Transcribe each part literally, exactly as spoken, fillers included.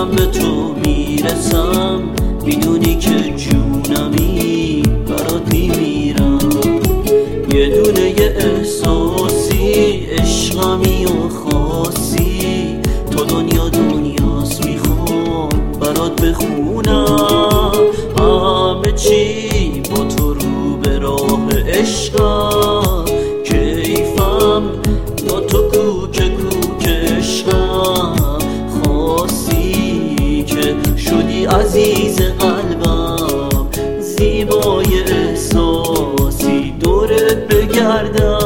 بازم به تو میرسم، میدونی که جونمی برات میمیرم. یه دونه یه احساسی عشقمی و خاصی، تو دنیا دنیاست میخوام برات بخونم. همه چی با تو رو به راه عشقم، کیفم با تو کوک کوک عشقم. خاصی که شدی عزیز قلبم، زیبای احساسی دورت بگردم.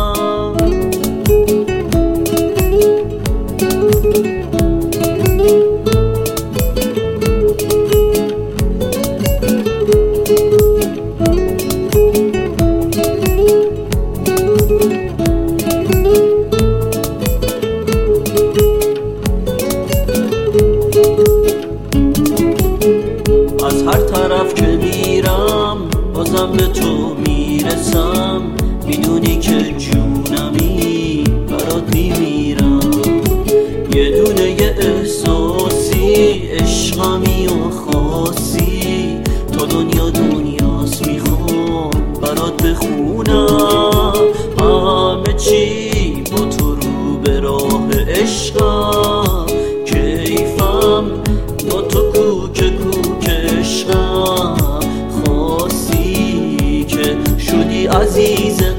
از هر طرف که میرم بازم به تو میرسم، میدونی که جونمی برات میمیرم. یه دونه یه احساسی عشقمی و خاصی، تو دنیا دنیاست میخوام برات بخونم. همه چی با تو رو به راه عشقم، کیفم با تو کوک کوک عشقم. خاصی که شدی عزیز